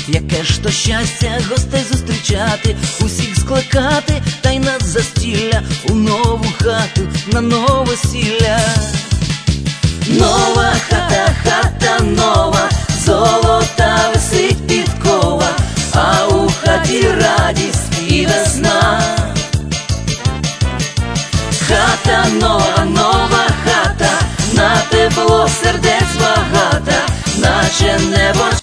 яке ж то щастя гостей зустрічати, усіх скликати, та й на застілля, у нову хату, на новосілля. Нова хата, хата нова, золота висить під